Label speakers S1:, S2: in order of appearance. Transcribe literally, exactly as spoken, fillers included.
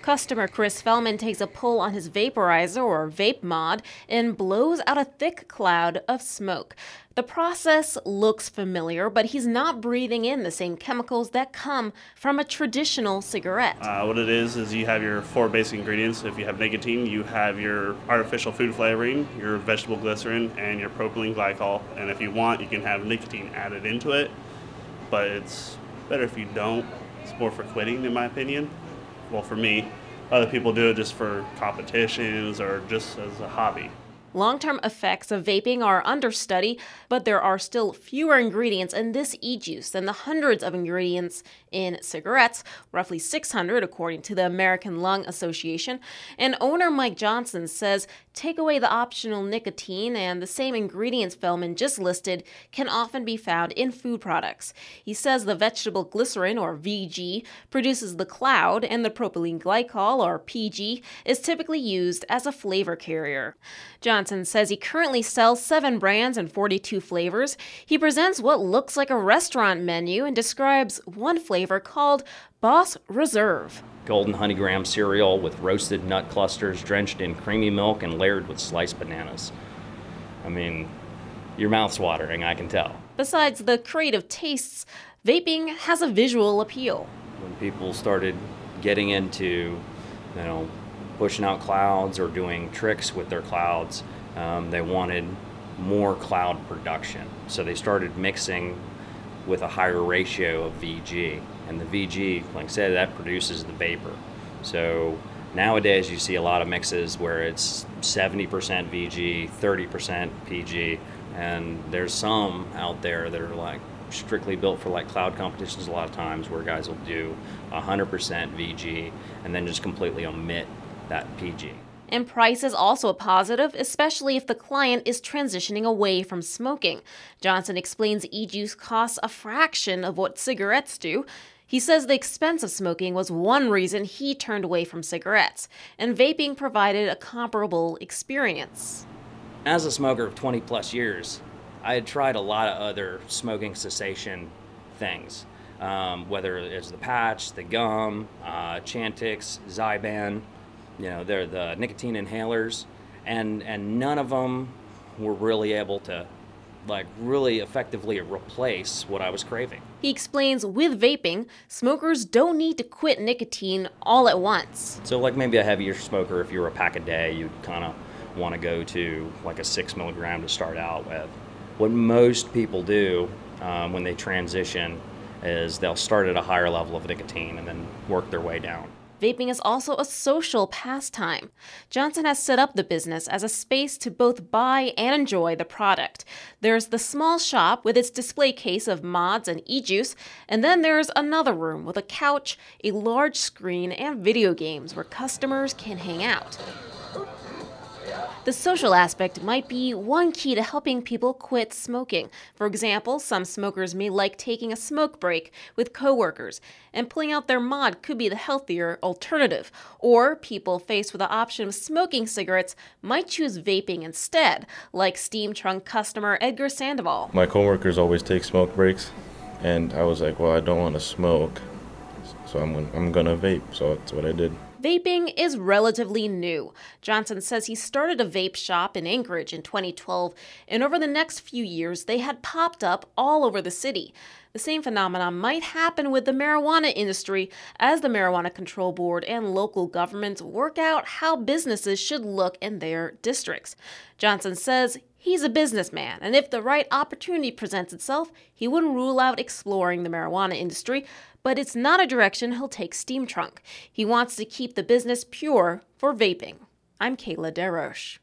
S1: Customer Chris Fellman takes a pull on his vaporizer or vape mod and blows out a thick cloud of smoke. The process looks familiar, but he's not breathing in the same chemicals that come from a traditional cigarette.
S2: Uh, what it is is you have your four basic ingredients. If you have nicotine, you have your artificial food flavoring, your vegetable glycerin, and your propylene glycol. And if you want, you can have nicotine added into it, but it's better if you don't. It's more for quitting, in my opinion. Well, for me. Other people do it just for competitions or just as a hobby.
S1: Long-term effects of vaping are under study, but there are still fewer ingredients in this e-juice than the hundreds of ingredients in cigarettes, roughly six hundred according to the American Lung Association. And owner Mike Johnson says take away the optional nicotine and the same ingredients Fellman just listed can often be found in food products. He says the vegetable glycerin, or V G, produces the cloud, and the propylene glycol, or P G, is typically used as a flavor carrier. Johnson says he currently sells seven brands and forty-two flavors. He presents what looks like a restaurant menu and describes one flavor called Boss Reserve.
S3: Golden honey graham cereal with roasted nut clusters drenched in creamy milk and layered with sliced bananas. I mean, your mouth's watering, I can tell.
S1: Besides the creative tastes, vaping has a visual appeal.
S3: When people started getting into, you know, pushing out clouds or doing tricks with their clouds, um, they wanted more cloud production. So they started mixing with a higher ratio of V G. And the V G, like I said, that produces the vapor. So nowadays you see a lot of mixes where it's seventy percent V G, thirty percent P G, and there's some out there that are like strictly built for like cloud competitions a lot of times where guys will do one hundred percent V G and then just completely omit that P G.
S1: And price is also a positive, especially if the client is transitioning away from smoking. Johnson explains e-juice costs a fraction of what cigarettes do. He says the expense of smoking was one reason he turned away from cigarettes, and vaping provided a comparable experience.
S3: As a smoker of twenty plus years, I had tried a lot of other smoking cessation things, um, whether it's the patch, the gum, uh, Chantix, Zyban. You know, they're the nicotine inhalers, and and none of them were really able to like really effectively replace what I was craving.
S1: He explains with vaping, smokers don't need to quit nicotine all at once.
S3: So like maybe a heavier smoker, if you're a pack a day, you'd kind of want to go to like a six milligram to start out with. What most people do um, when they transition is they'll start at a higher level of nicotine and then work their way down.
S1: Vaping is also a social pastime. Johnson has set up the business as a space to both buy and enjoy the product. There's the small shop with its display case of mods and e-juice, and then there's another room with a couch, a large screen, and video games where customers can hang out. The social aspect might be one key to helping people quit smoking. For example, some smokers may like taking a smoke break with coworkers, and pulling out their mod could be the healthier alternative. Or people faced with the option of smoking cigarettes might choose vaping instead, like Steam Trunk customer Edgar Sandoval.
S4: My coworkers always take smoke breaks, and I was like, well, I don't want to smoke, so I'm, I'm gonna vape, so that's what I did.
S1: Vaping is relatively new. Johnson says he started a vape shop in Anchorage in twenty twelve, and over the next few years, they had popped up all over the city. The same phenomenon might happen with the marijuana industry as the Marijuana Control Board and local governments work out how businesses should look in their districts. Johnson says he's a businessman, and if the right opportunity presents itself, he wouldn't rule out exploring the marijuana industry, but it's not a direction he'll take Steam Trunk. He wants to keep the business pure for vaping. I'm Kayla Desroches.